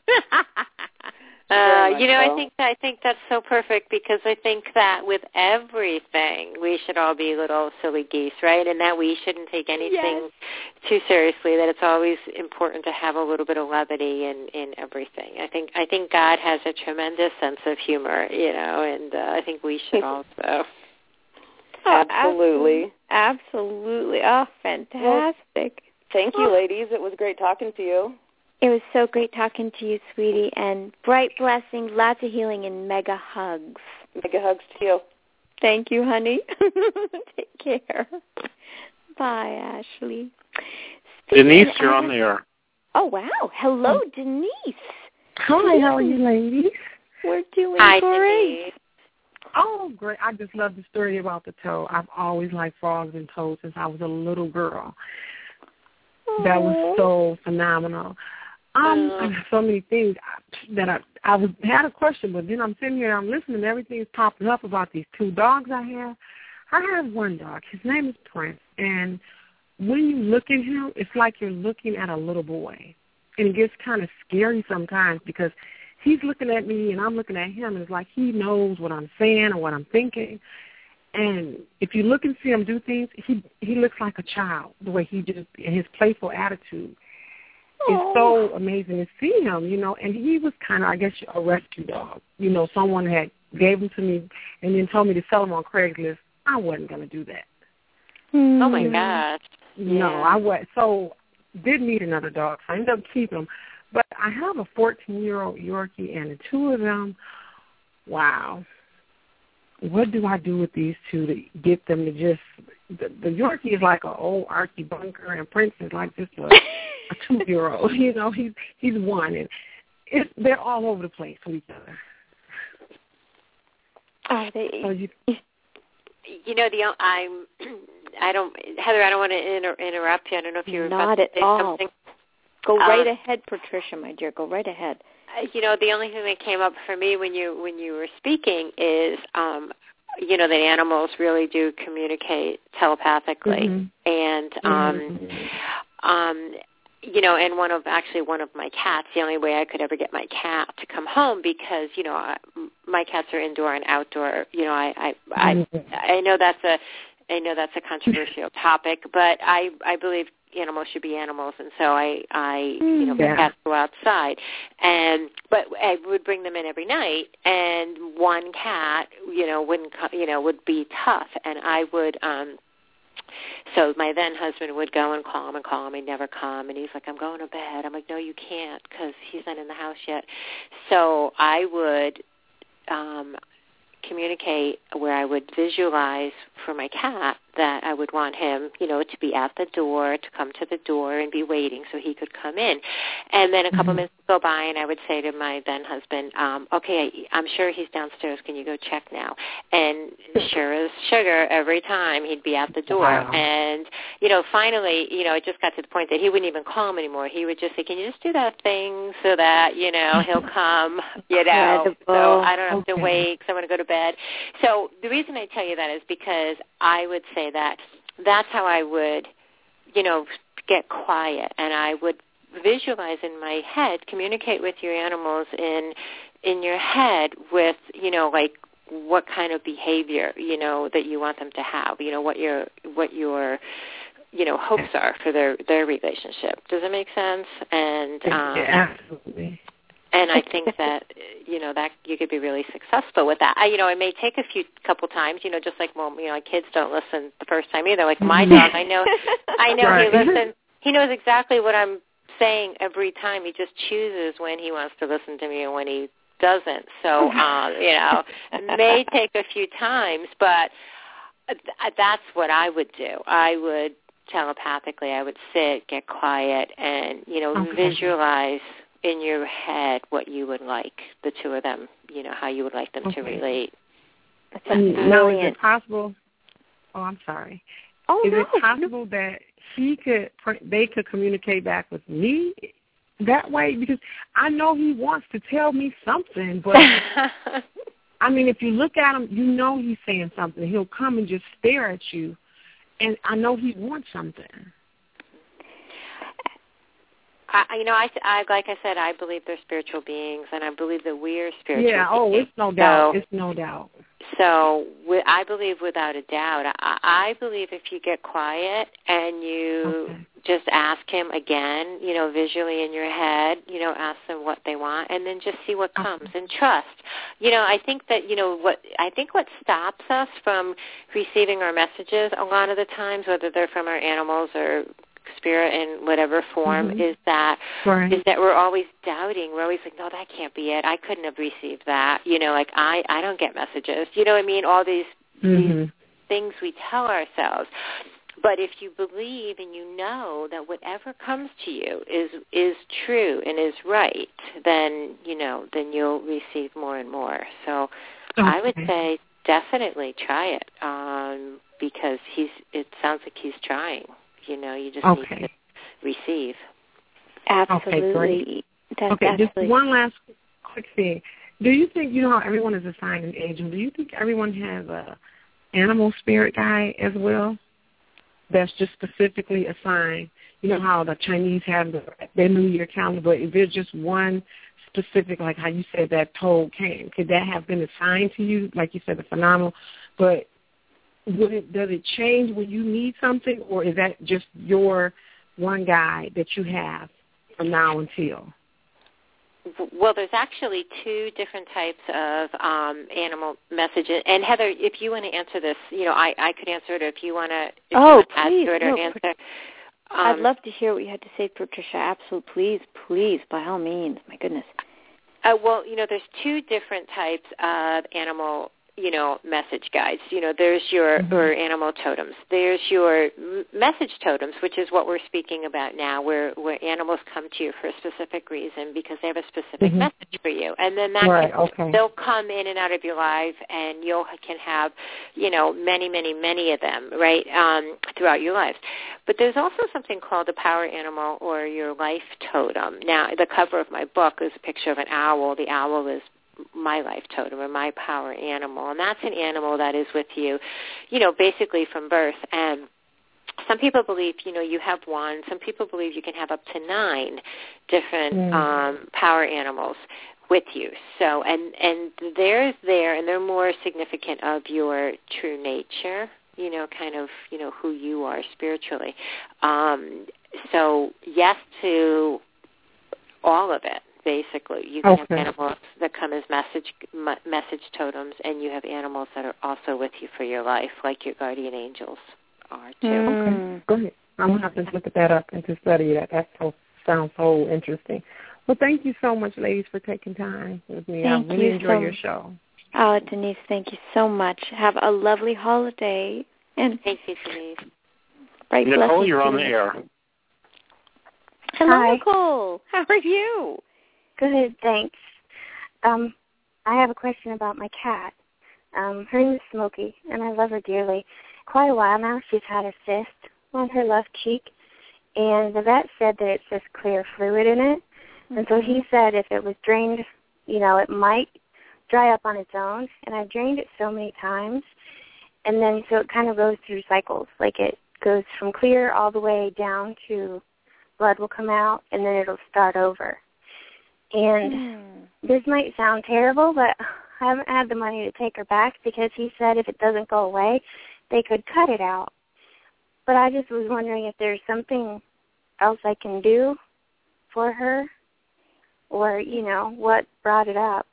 S4: I think that's so perfect, because I think that with everything we should all be little silly geese, right? And that we shouldn't take anything too seriously. That it's always important to have a little bit of levity in everything. I think God has a tremendous sense of humor, and I think we should also.
S6: Absolutely.
S3: Absolutely. Oh, fantastic.
S6: Well, thank you, ladies. It was great talking to you.
S3: It was so great talking to you, sweetie, and bright blessings, lots of healing, and mega hugs.
S6: Mega hugs to you.
S3: Thank you, honey. Take care. Bye, Ashley.
S2: Denise, you're on the air.
S3: Oh, wow. Hello, Denise.
S1: Hi, how are you, ladies?
S3: We're doing
S4: great.
S3: Denise.
S1: Oh, great. I just love the story about the toad. I've always liked frogs and toads since I was a little girl.
S3: Aww.
S1: That was so phenomenal. I have so many things that I had a question, but then I'm sitting here, I'm listening, and everything is popping up about these two dogs I have. I have one dog. His name is Prince, and when you look at him, it's like you're looking at a little boy. And it gets kind of scary sometimes because he's looking at me and I'm looking at him, and it's like he knows what I'm saying or what I'm thinking. And if you look and see him do things, he looks like a child, the way he just, his playful attitude. It's so amazing to see him, you know. And he was kind of, I guess, a rescue dog. You know, someone had gave him to me and then told me to sell him on Craigslist. I wasn't going to do that.
S4: Oh, my gosh.
S1: No, I wasn't. So did need another dog, so I ended up keeping him. But I have a 14-year-old Yorkie, and the two of them, wow. What do I do with these two to get them to just, the Yorkie is like an old Archie Bunker, and Prince is like just a 2-year-old. You know, he's one, and they're all over the place with each other.
S4: Are they? So you know, Heather, I don't want to interrupt you. I don't know if you were about to say something.
S3: Go right ahead, Patricia, my dear. Go right ahead.
S4: You know, the only thing that came up for me when you were speaking is, you know, that animals really do communicate telepathically, and you know, and one of my cats. The only way I could ever get my cat to come home, because you know my cats are indoor and outdoor. You know, I know that's a controversial topic, but I believe animals should be animals, and so I you know, my cats go outside, but I would bring them in every night, and one cat, you know, would be tough, and I would so my then husband would go and call him, he'd never come, and he's like, I'm going to bed. I'm like, no, you can't, because he's not in the house yet. So I would communicate where I would visualize for my cat that I would want him, you know, to be at the door, to come to the door and be waiting so he could come in. And then a couple minutes would go by, and I would say to my then husband, okay, I'm sure he's downstairs. Can you go check now? And sure as sugar, every time he'd be at the door. Wow. And, you know, finally, you know, it just got to the point that he wouldn't even call him anymore. He would just say, can you just do that thing so that, you know, he'll come, you know, so I don't have to wait because I want to go to bed. So the reason I tell you that is because I would say that's how I would, you know, get quiet, and I would visualize in my head, communicate with your animals in your head with, you know, like what kind of behavior, you know, that you want them to have, you know, what your you know, hopes are for their relationship. Does it make sense? And
S1: absolutely.
S4: And I think that, you know, that you could be really successful with that. You know, it may take a couple times, you know, just like, well, you know, kids don't listen the first time either. Like my dog, I know right. He listens. He knows exactly what I'm saying every time. He just chooses when he wants to listen to me and when he doesn't. So, you know, it may take a few times, but that's what I would do. I would telepathically, I would sit, get quiet, and, you know, visualize in your head what you would like the two of them, you know, how you would like them to relate.
S1: Now, is it possible? Oh, I'm sorry. Is it possible that they could communicate back with me that way? Because I know he wants to tell me something, but I mean, if you look at him, you know he's saying something. He'll come and just stare at you, and I know he wants something.
S4: You know, I like I said, I believe they're spiritual beings, and I believe that we're spiritual beings.
S1: Yeah, it's no doubt. It's no doubt.
S4: So I believe without a doubt. I believe if you get quiet and you just ask him again, you know, visually in your head, you know, ask them what they want, and then just see what comes and trust. You know, I think that, you know, what stops us from receiving our messages a lot of the times, whether they're from our animals or spirit in whatever form, is that we're always doubting. We're always like, no, that can't be it. I couldn't have received that. You know, like I don't get messages. You know what I mean? All these things we tell ourselves. But if you believe and you know that whatever comes to you is true and is right, then, you know, then you'll receive more and more. So I would say definitely try it, because it sounds like he's trying. You know, you just need to receive.
S3: Absolutely.
S1: Okay, great. Just one last quick thing. Do you think, you know how everyone is assigned an angel, do you think everyone has animal spirit guide as well that's just specifically assigned? You know how the Chinese have their New Year calendar, but if there's just one specific, like how you said that toad came, could that have been assigned to you, like you said, the phenomenal, but does it change when you need something, or is that just your one guide that you have from now until?
S4: Well, there's actually two different types of animal messages. And Heather, if you want to answer this, I could answer it. If you want to,
S3: please,
S4: answer it or answer.
S3: I'd love to hear what you had to say, Patricia. Absolutely, please, by all means. My goodness.
S4: Well, there's two different types of animal message guides. There's your or animal totems. There's your message totems, which is what we're speaking about now, where animals come to you for a specific reason because they have a specific message for you. And then they'll come in and out of your life, and you can have, many, many, many of them, right, throughout your lives. But there's also something called a power animal or your life totem. Now, the cover of my book is a picture of an owl. The owl is my life totem or my power animal, and that's an animal that is with you, basically from birth. And some people believe, you have one. Some people believe you can have up to 9 different power animals with you. So, and they're there, and they're more significant of your true nature, kind of, who you are spiritually. So yes to all of it. Basically, you can have animals that come as message totems, and you have animals that are also with you for your life, like your guardian angels are too.
S1: Okay, go ahead. I'm going to have to look at that up and to study that. That sounds so interesting. Well, thank you so much, ladies, for taking time with me. I really enjoy your show.
S3: Oh, Denise, thank you so much. Have a lovely holiday. And
S4: thank you, Denise.
S3: Right,
S2: Nicole, you're on the air.
S3: Hello,
S7: Hi.
S3: Nicole. How are you?
S7: Good, thanks. I have a question about my cat. Her name is Smokey, and I love her dearly. Quite a while now, she's had a cyst on her left cheek, and the vet said that it's just clear fluid in it. And so he said if it was drained, it might dry up on its own. And I've drained it so many times, and then so it kind of goes through cycles. Like it goes from clear all the way down to blood will come out, and then it'll start over. And this might sound terrible, but I haven't had the money to take her back because he said if it doesn't go away, they could cut it out. But I just was wondering if there's something else I can do for her or, what brought it up.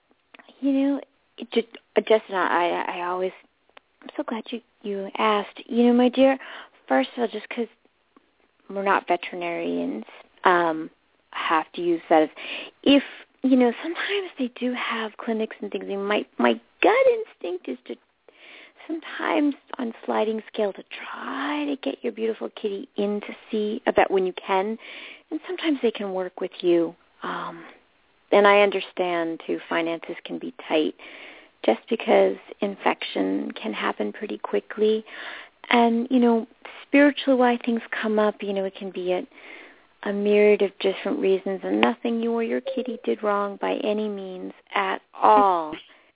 S3: Justin, I'm so glad you asked. My dear, first of all, just because we're not veterinarians, have to use that as if, sometimes they do have clinics and things. And my gut instinct is to sometimes on sliding scale to try to get your beautiful kitty in to see a vet when you can. And sometimes they can work with you. And I understand, too, finances can be tight just because infection can happen pretty quickly. And, spiritually why things come up, it can be a myriad of different reasons, and nothing you or your kitty did wrong by any means at all,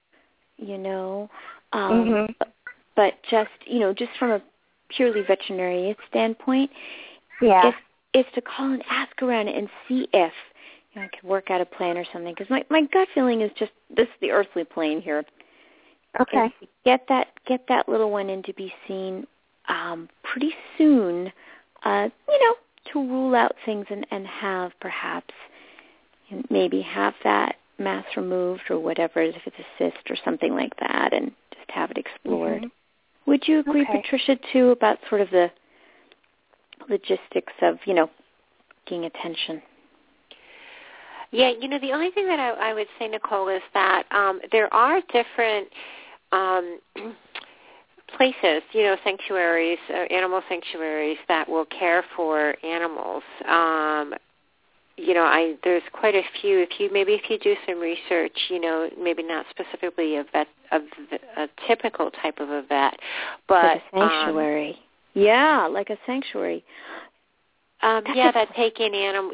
S3: But just, just from a purely veterinary standpoint, is to call and ask around and see if, I could work out a plan or something, because my gut feeling is just, this is the earthly plane here.
S7: Okay.
S3: Get that little one in to be seen pretty soon, to rule out things and have perhaps maybe have that mass removed or whatever, if it's a cyst or something like that, and just have it explored. Would you agree, Patricia, too, about sort of the logistics of, getting attention?
S4: Yeah, the only thing that I would say, Nicole, is that there are different places, sanctuaries, animal sanctuaries that will care for animals. There's quite a few. If you do some research, maybe not specifically a typical type of a vet, but
S3: like a sanctuary. Yeah, like a sanctuary.
S4: that take in animals.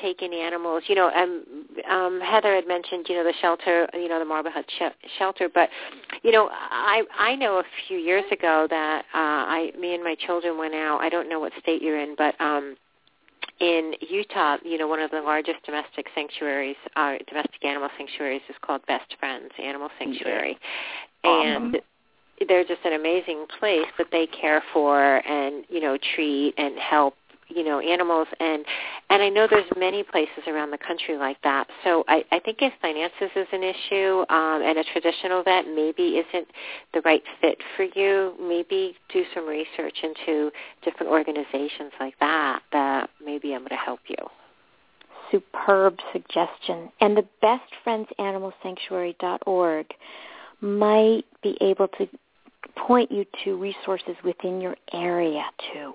S4: Heather had mentioned, the shelter, the Marblehead shelter. But, I know a few years ago that me and my children went out. I don't know what state you're in, but in Utah, one of the largest domestic sanctuaries, domestic animal sanctuaries, is called Best Friends Animal Sanctuary, and they're just an amazing place that they care for and treat and help animals, and I know there's many places around the country like that. So I think if finances is an issue and a traditional vet maybe isn't the right fit for you, maybe do some research into different organizations like that may be able to help you.
S3: Superb suggestion. And the bestfriendsanimalsanctuary.org might be able to point you to resources within your area too.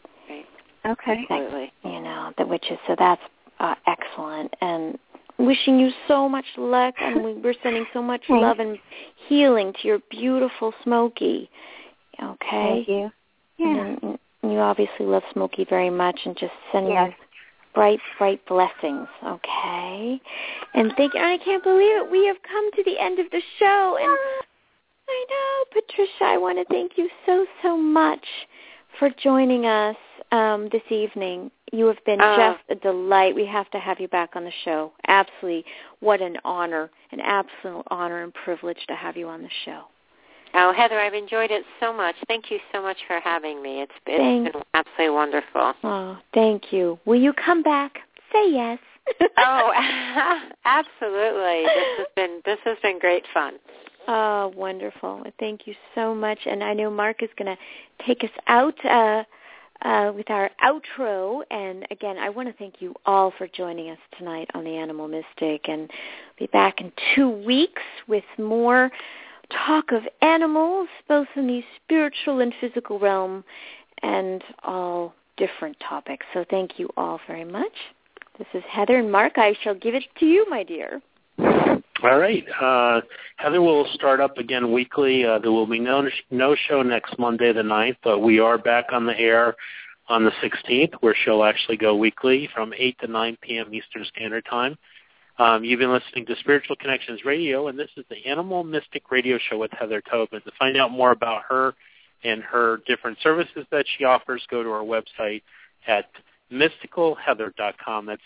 S7: Okay.
S3: Absolutely. So that's excellent. And wishing you so much luck, and we're sending so much love and healing to your beautiful Smokey. Okay?
S7: Thank you. Yeah.
S3: And you obviously love Smokey very much, and just sending you bright, bright blessings. Okay? And thank you. I can't believe it. We have come to the end of the show, and I know, Patricia, I want to thank you so, so much for joining us this evening. You have been just a delight. We have to have you back on the show. Absolutely. What an honor, an absolute honor and privilege to have you on the show.
S4: Oh, Heather, I've enjoyed it so much. Thank you so much for having me. It's been absolutely wonderful.
S3: Oh, thank you. Will you come back? Say yes.
S4: Oh, absolutely. This has been great fun.
S3: Oh, wonderful. Thank you so much. And I know Mark is going to take us out with our outro. And, again, I want to thank you all for joining us tonight on The Animal Mystic. And be back in 2 weeks with more talk of animals, both in the spiritual and physical realm, and all different topics. So thank you all very much. This is Heather, and Mark, I shall give it to you, my dear.
S2: All right. Heather will start up again weekly. There will be no show next Monday the 9th, but we are back on the air on the 16th, where she'll actually go weekly from 8 to 9 p.m. Eastern Standard Time. You've been listening to Spiritual Connections Radio, and this is the Animal Mystic Radio Show with Heather Tobin. To find out more about her and her different services that she offers, go to our website at mysticalheather.com. That's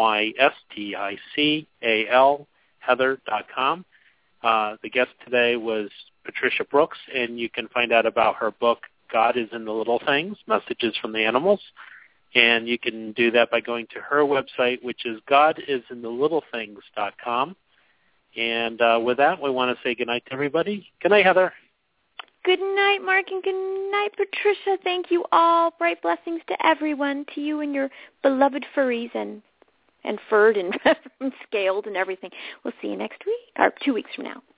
S2: MYSTICAL Heather.com. The guest today was Patricia Brooks, and you can find out about her book, God is in the Little Things, Messages from the Animals. And you can do that by going to her website, which is godisinthelittlethings.com. And with that, we want to say goodnight to everybody. Good night, Heather.
S3: Good night, Mark, and good night, Patricia. Thank you all. Bright blessings to everyone, to you and your beloved furries and furred and scaled and everything. We'll see you next week, or 2 weeks from now.